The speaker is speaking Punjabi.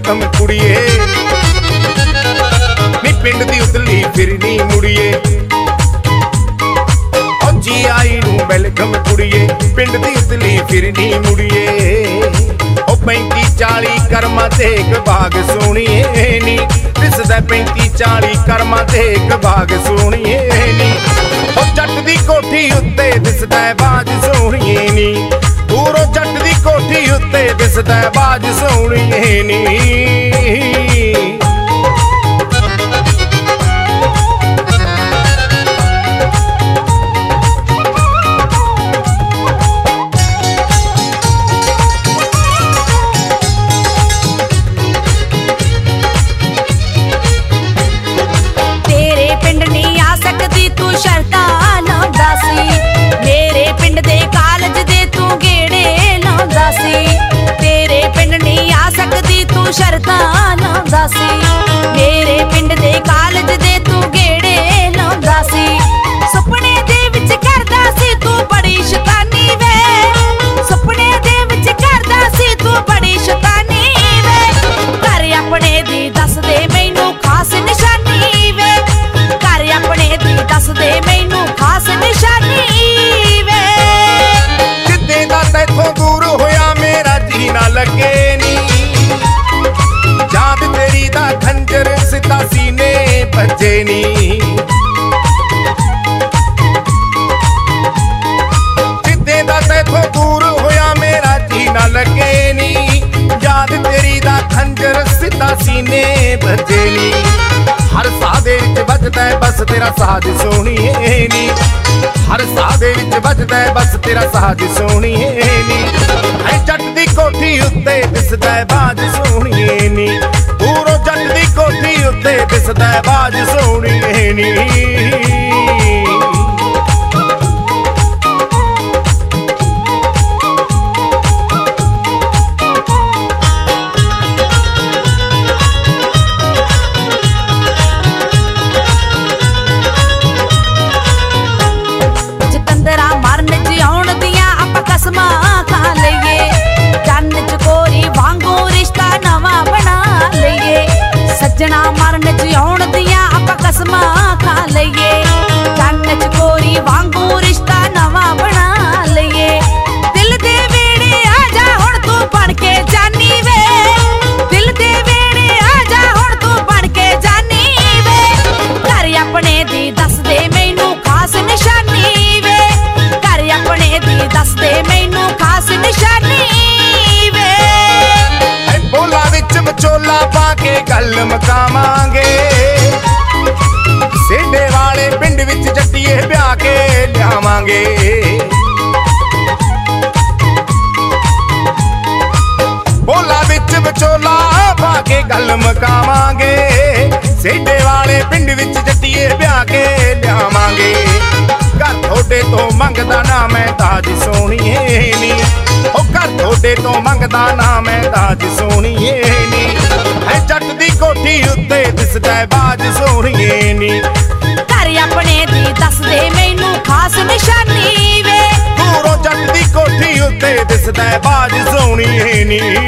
ਵੈਲਕਮ ਕੁੜੀਏ ਨੀ ਪਿੰਡ ਦੀ ਉਤਲੀ ਫਿਰਨੀ ਮੁੜੀਏ ਓ ਜੀ ਆਈ ਨੂੰ ਵੈਲਕਮ ਕੁੜੀਏ ਪਿੰਡ ਦੀ ਉਤਲੀ ਫਿਰਨੀ ਮੁੜੀਏ ਓ 35-40 ਕਰਮਾਂ ਤੇ ਇੱਕ ਬਾਗ ਸੋਹਣੀਏ ਨੀ ਦਿਸਦਾ 35-40 ਕਰਮਾਂ ਤੇ ਇੱਕ ਬਾਗ ਸੋਹਣੀਏ ਨੀ ਓ ਜੱਟ ਦੀ ਕੋਠੀ ਉੱਤੇ ਦਿਸਦਾ ਬਾਜ ਸੋਹਣੀਏ ਨੀ ਦੂਰੋਂ ਜੱਟ ਦੀ ਕੋਠੀ ਉੱਤੇ ਦਿਸਦਾ ਬਾਜ ਸੋਹਣੀਏ ਨੀ ਸ਼ਰਤਾਂ ਲਾਉਂਦਾ ਸੀ ਮੇਰੇ ਪਿੰਡ ਦੇ ਕਾਲਜ ਦੇ ਤੂੰ ਗੇੜੇ ਲਾਉਂਦਾ ਸੀ ਤੇਰੇ ਪਿੰਡ ਨਹੀਂ ਆ ਸਕਦੀ ਤੂੰ ਸ਼ਰਤਾਂ ਲਾਉਂਦਾ ਸੀ ਮੇਰੇ ਪਿੰਡ ਦੇ ਕਾਲਜ ਦੇ ਤੂੰ ਗੇੜੇ ਲਾਉਂਦਾ ਸੀ ਸੁਪਨੇ ਦੇ ਵਿੱਚ ਕਰਦਾ ਸੀ ਤੂੰ ਬੜੀ ਸ਼ੈਤਾਨੀ ਵੇ ਸੁਪਨੇ ਦੇ ਵਿੱਚ ਕਰਦਾ ਸੀ ਤੂੰ ਬੜੀ ਸ਼ੈਤਾਨੀ ਵੇ ਘਰ ਆਪਣੇ ਦੀ ਦੱਸ ਦੇ ਮੈਨੂੰ ਖਾਸ ਨਿਸ਼ਾਨੀ ਵੇ ਘਰ ਆਪਣੇ ਦੀ ਦੱਸ ਦੇ ਮੈਨੂੰ ਖਾਸ ਨਿਸ਼ਾਨੀ ਵੇ ਜਿੱਦੇ ਦਾ ਤੈਥੋਂ ਦੂਰ ਹੋਇਆ ਮੇਰਾ ਜੀ ਨਾ ਲੱਗੇ ਨੀ ਯਾਦ ਤੇਰੀ ਦਾ ਖੰਜਰ ਸਿੱਧਾ ਸੀਨੇ ਵੱਜੇ ਨੀ ਜਿੱਦੇ ਦਾ ਤੈਥੋਂ ਦੂਰ ਹੋਇਆ ਮੇਰਾ ਜੀ ਨਾ ਲੱਗੇ ਨੀ ਯਾਦ ਤੇਰੀ ਦਾ ਖੰਜਰ ਸਿੱਧਾ ਸੀਨੇ ਵੱਜੇ ਨੀ ਹਰ ਸਾਹ ਦੇ ਵਿੱਚ ਵੱਜਦਾ ਬਸ ਤੇਰਾ ਸਾਜ ਸੋਹਣੀਏ ਨੀ ਹਰ ਸਾਹ ਦੇ ਵਿੱਚ ਵੱਜਦਾ ਬਸ ਤੇਰਾ ਸਾਜ ਸੋਹਣੀਏ ਨੀ ਐ ਜੱਟ ਦੀ ਕੋਠੀ ਉੱਤੇ ਦਿਸਦਾ ਬਾਜ ਸੋਹਣੀਏ ਨੀ ਦੂਰੋਂ ਜੱਟ ਦੀ ਕੋਠੀ ਉੱਤੇ ਦਿਸਦਾ ਬਾਜ ਸੋਹਣੀਏ ਨੀ ਖਾ ਲਈਏ ਜੰਨ ਚਕੋਰੀ ਵਾਂਗੂ ਰਿਸ਼ਤਾ ਨਵਾਂ ਬਣਾ ਲਈਏ ਸੱਜਣਾ ਮਰਨ ਜਿਉਣ ਦੀਆਂ ਆਪਾਂ ਕਸਮਾਂ ਖਾ ਲਈਏ ਜੰਨ ਚਕੋਰੀ ਵਾਂਗੂ ਰਿਸ਼ਤਾ ਨਵਾਂ ਬਣਾ ਲਈਏ ਦਿਲ ਦੇ ਵੇੜੇ ਆ ਜਾ ਹੁਣ ਤੂੰ ਬਣ ਕੇ ਜਾਨੀ ਵੇ ਦਿਲ ਦੇ ਵੇੜੇ ਆ ਜਾ ਹੁਣ ਤੂੰ ਬਣ ਕੇ ਜਾਨੀ ਵੇ ਘਰ ਆਪਣੇ ਦੀ ਦੱਸ ਦੇ ਮੈਨੂੰ ਖਾਸ ਨਿਸ਼ਾਨੀ ਵੇ ਘਰ ਆਪਣੇ ਦੀ ਦੱਸ ਦੇ ਮੈਨੂੰ ਖਾਸ ਨਿਸ਼ਾਨੀ ਵੇ ਬੋਲਾ ਵਿੱਚ ਵਿਚੋਲਾ ਪਾ ਕੇ ਗੱਲ ਮਕਾਵਾਂਗੇ ਸੇਡੇ ਵਾਲੇ ਪਿੰਡ ਵਿੱਚ ਜੱਟੀਏ ਵਿਆਹ ਕੇ ਲਿਆਵਾਂਗੇ ਬੋਲਾ ਵਿੱਚ ਵਿਚੋਲਾ ਪਾ ਕੇ ਗੱਲ ਮਕਾਵਾਂਗੇ ਸੇਡੇ ਵਾਲੇ ਪਿੰਡ ਵਿੱਚ ਜੱਟੀਏ ਵਿਆਹ ਕੇ ਲਿਆਵਾਂਗੇ ਘਰ ਤੁਹਾਡੇ ਤੋਂ ਮੰਗਦਾ ਨਾ ਮੈਂ ਦਾਜ ਸੋਹਣੀਏ ਨੀ ਉਹ ਘਰ ਤੁਹਾਡੇ ਤੋਂ ਮੰਗਦਾ ਨਾ ਮੈਂ ਦਾਜ ਸੋਹਣੀਏ ਨੀ ਐ ਜੱਟ ਦੀ ਕੋਠੀ ਉੱਤੇ ਦਿਸਦਾ ਬਾਜ ਸੋਹਣੀਏ ਨੀ ਘਰ ਆਪਣੇ ਦੀ ਦੱਸ ਦੇ ਮੈਨੂੰ ਖਾਸ ਨਿਸ਼ਾਨੀ ਵੇ ਦੂਰੋਂ ਜੱਟ ਦੀ ਕੋਠੀ ਉੱਤੇ ਦਿਸਦਾ ਬਾਜ ਸੋਹਣੀਏ ਨੀ